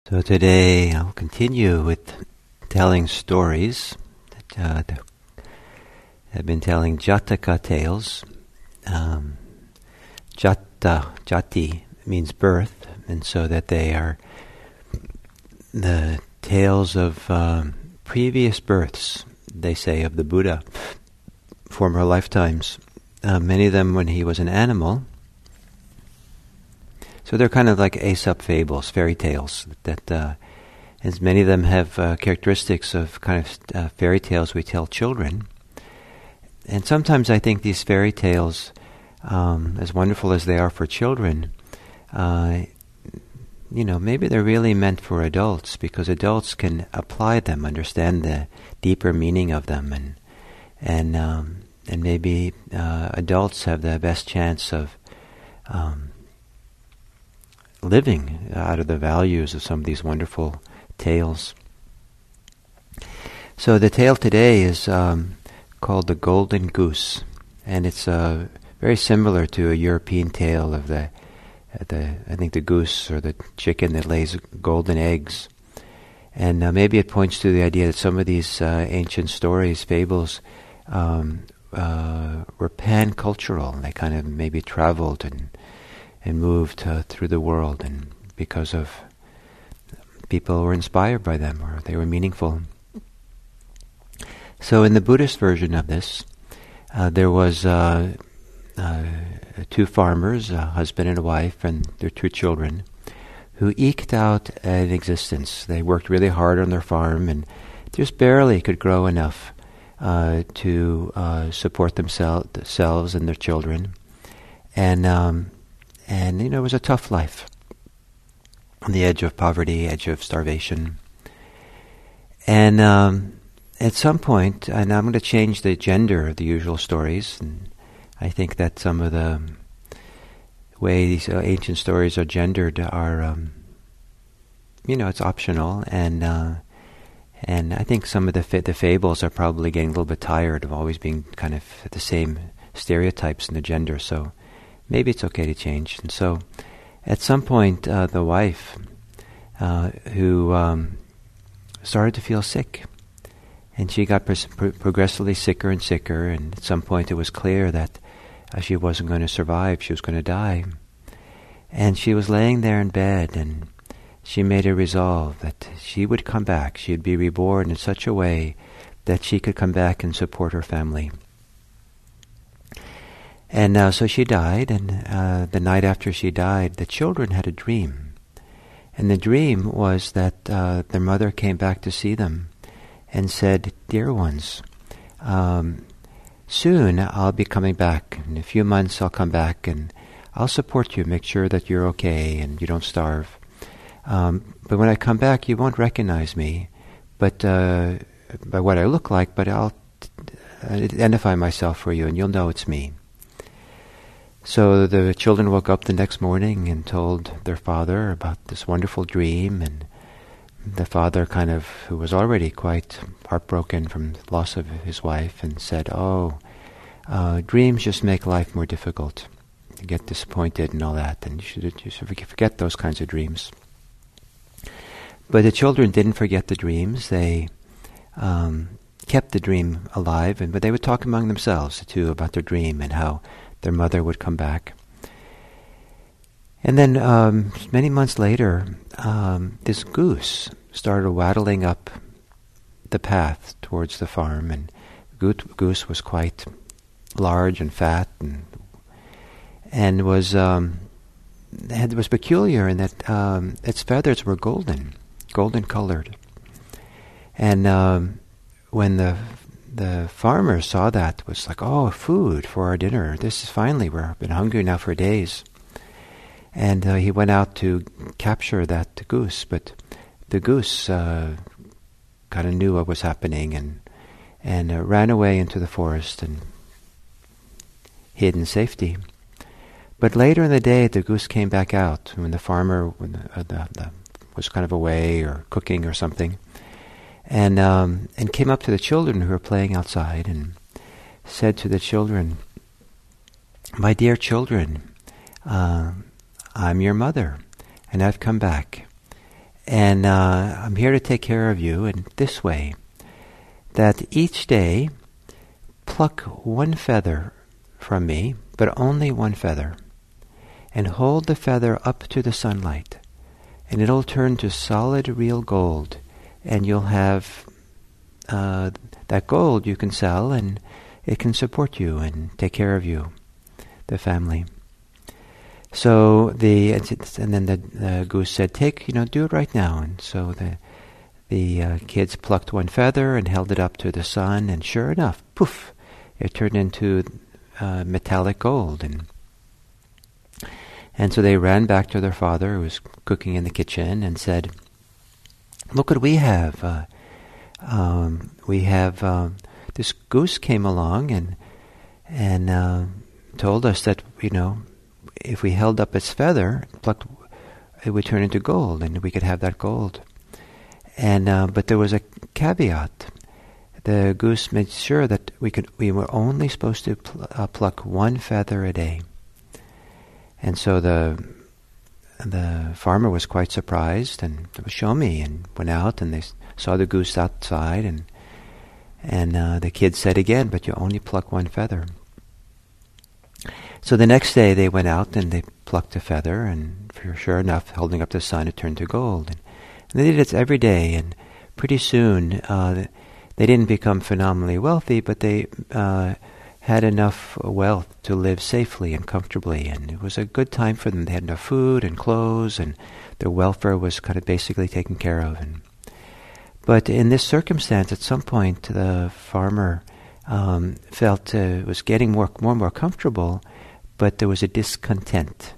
So today I'll continue with telling stories. I've been telling Jataka tales. Jati means birth, and so that they are the tales of previous births, they say, of the Buddha, former lifetimes. Many of them when he was an animal. So they're kind of like Aesop fables, fairy tales, that as many of them have characteristics of kind of fairy tales we tell children. And sometimes I think these fairy tales, as wonderful as they are for children, maybe they're really meant for adults, because adults can apply them, understand the deeper meaning of them, and maybe adults have the best chance of living out of the values of some of these wonderful tales. So the tale today is called The Golden Goose, and it's very similar to a European tale of the goose or the chicken that lays golden eggs. And maybe it points to the idea that some of these ancient stories, fables, were pan-cultural. They kind of maybe traveled and moved through the world, and because of people were inspired by them, or they were meaningful. So in the Buddhist version of this, there was two farmers, a husband and a wife, and their two children, who eked out an existence. They worked really hard on their farm and just barely could grow enough to support themselves and their children. And it was a tough life, on the edge of poverty, edge of starvation. And at some point, and I'm going to change the gender of the usual stories, and I think that some of the way these ancient stories are gendered are, it's optional, and I think some of the fables are probably getting a little bit tired of always being kind of the same stereotypes in the gender, so maybe it's okay to change. And so at some point, the wife, who started to feel sick, and she got progressively sicker and sicker, and at some point it was clear that she wasn't going to survive, she was going to die. And she was laying there in bed, and she made a resolve that she would come back, she'd be reborn in such a way that she could come back and support her family. And so she died, and the night after she died, the children had a dream. And the dream was that their mother came back to see them and said, "Dear ones, soon I'll be coming back. In a few months I'll come back and I'll support you, make sure that you're okay and you don't starve. But when I come back, you won't recognize me, but by what I look like, but I'll identify myself for you and you'll know it's me." So the children woke up the next morning and told their father about this wonderful dream, and the father, who was already quite heartbroken from the loss of his wife, and said, dreams just make life more difficult. You get disappointed and all that, and you should forget those kinds of dreams. But the children didn't forget the dreams. They kept the dream alive, but they would talk among themselves, too, about their dream and how their mother would come back. And then many months later, this goose started waddling up the path towards the farm, and goose was quite large and fat, and was peculiar in that its feathers were golden colored. And when the farmer saw that, was like, "Oh, food for our dinner. This is finally, we've been hungry now for days." And he went out to capture that goose, but the goose kind of knew what was happening and ran away into the forest and hid in safety. But later in the day, the goose came back out when the farmer was kind of away or cooking or something. And came up to the children who were playing outside and said to the children, "My dear children, I'm your mother, and I've come back. And I'm here to take care of you in this way, that each day pluck one feather from me, but only one feather, and hold the feather up to the sunlight, and it'll turn to solid real gold, and you'll have that gold you can sell, and it can support you and take care of you, the family. So and then the goose said, do it right now. And so the kids plucked one feather and held it up to the sun, and sure enough, poof, it turned into metallic gold. And so they ran back to their father, who was cooking in the kitchen, and said, "Look what we have. This goose came along and told us that, if we held up its feather, it would turn into gold, and we could have that gold." And but there was a caveat. The goose made sure that we were only supposed to pluck one feather a day. And so the farmer was quite surprised and "Show me," and went out, and they saw the goose outside, and the kids said again, "But you only pluck one feather." So the next day they went out and they plucked a feather, and sure enough, holding up the sun, it turned to gold. And they did it every day, and pretty soon they didn't become phenomenally wealthy, but they had enough wealth to live safely and comfortably, and it was a good time for them. They had enough food and clothes, and their welfare was kind of basically taken care of. But in this circumstance, at some point, the farmer felt it was getting more and more comfortable, but there was a discontent.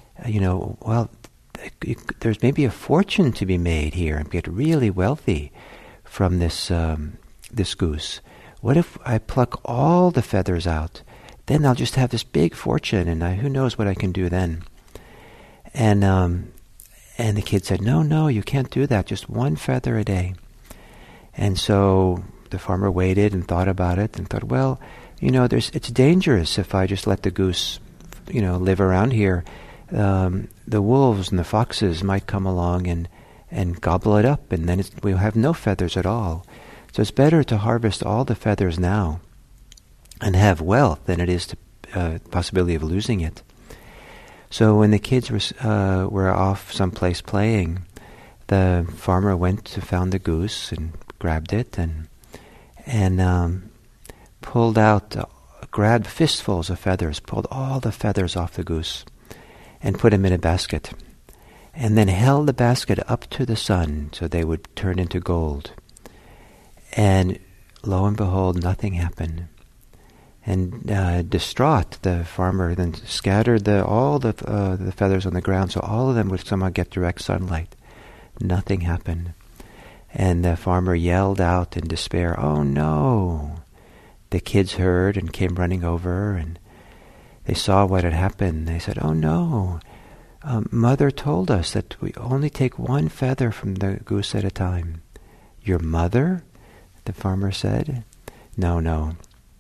There's maybe a fortune to be made here and get really wealthy from this goose. What if I pluck all the feathers out? Then I'll just have this big fortune, and who knows what I can do then? And the kid said, No, you can't do that. Just one feather a day. And so the farmer waited and thought about it and thought, well, it's dangerous if I just let the goose, live around here. The wolves and the foxes might come along and gobble it up, and then we'll have no feathers at all. So it's better to harvest all the feathers now and have wealth than it is to possibility of losing it. So when the kids were off someplace playing, the farmer went to found the goose and grabbed it and pulled out, grabbed fistfuls of feathers, pulled all the feathers off the goose, and put them in a basket, and then held the basket up to the sun so they would turn into gold. And lo and behold, nothing happened. And distraught, the farmer then scattered all the feathers on the ground so all of them would somehow get direct sunlight. Nothing happened. And the farmer yelled out in despair, "Oh no!" The kids heard and came running over, and they saw what had happened. They said, "Oh no! Mother told us that we only take one feather from the goose at a time." "Your mother?" the farmer said. No.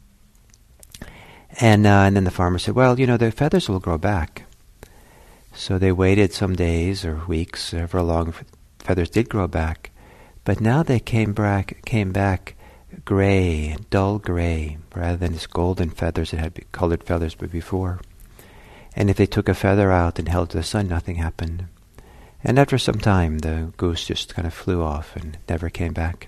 And then the farmer said, "Well, the feathers will grow back." So they waited some days or weeks, however long feathers did grow back. But now they came back gray, dull gray, rather than this golden feathers that had colored feathers before. And if they took a feather out and held to the sun, nothing happened. And after some time, the goose just kind of flew off and never came back.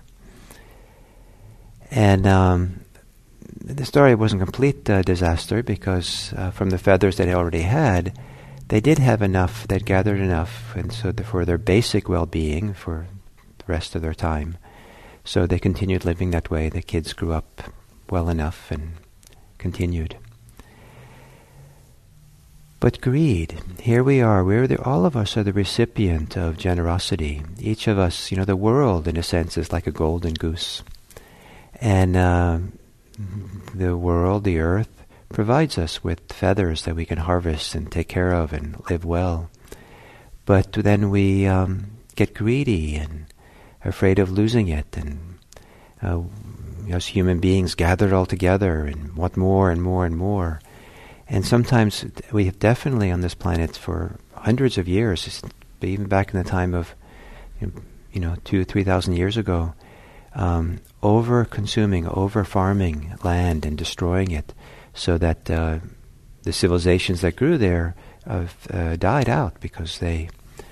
And the story wasn't a complete disaster, because from the feathers that they already had, they did have enough, they'd gathered enough, and so for their basic well-being for the rest of their time. So they continued living that way. The kids grew up well enough and continued. But greed, here we are. All of us are the recipient of generosity. Each of us, the world, in a sense, is like a golden goose. And the world, the earth, provides us with feathers that we can harvest and take care of and live well. But then we get greedy and afraid of losing it, and as human beings gather it all together and want more and more and more. And sometimes we have definitely on this planet for hundreds of years, even back in the time of 2,000-3,000 years ago, over-consuming, over-farming land and destroying it, so that the civilizations that grew there died out because the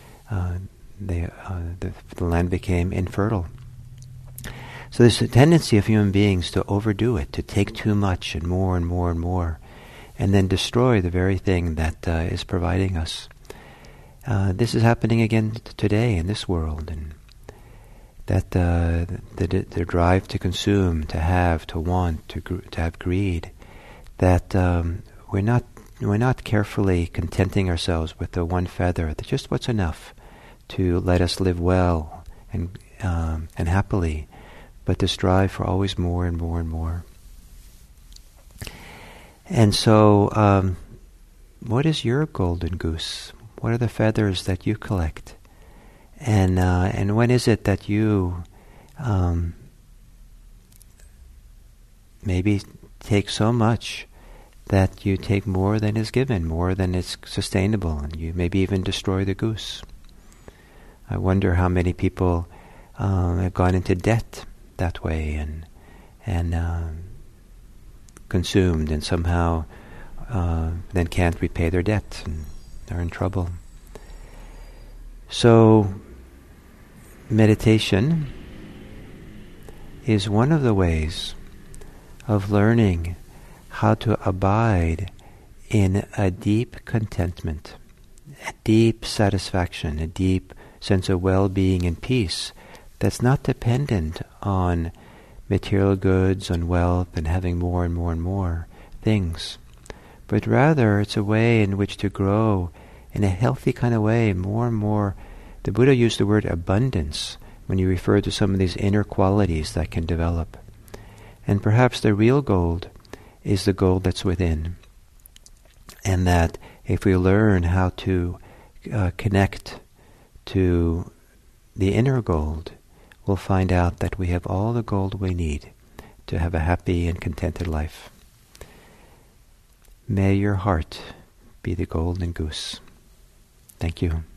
land became infertile. So there's a tendency of human beings to overdo it, to take too much and more and more and more, and then destroy the very thing that is providing us. This is happening again today in this world, and that the drive to consume, to have, to want, to have greed, that we're not carefully contenting ourselves with the one feather, just what's enough to let us live well and happily, but to strive for always more and more and more. And so, what is your golden goose? What are the feathers that you collect? And when is it that you maybe take so much that you take more than is given, more than is sustainable, and you maybe even destroy the goose? I wonder how many people have gone into debt that way and consumed, and somehow then can't repay their debt and they're in trouble. So meditation is one of the ways of learning how to abide in a deep contentment, a deep satisfaction, a deep sense of well-being and peace that's not dependent on material goods, on wealth, and having more and more and more things. But rather, it's a way in which to grow in a healthy kind of way, more and more. The Buddha used the word abundance when he referred to some of these inner qualities that can develop. And perhaps the real gold is the gold that's within. And that if we learn how to connect to the inner gold, we'll find out that we have all the gold we need to have a happy and contented life. May your heart be the golden goose. Thank you.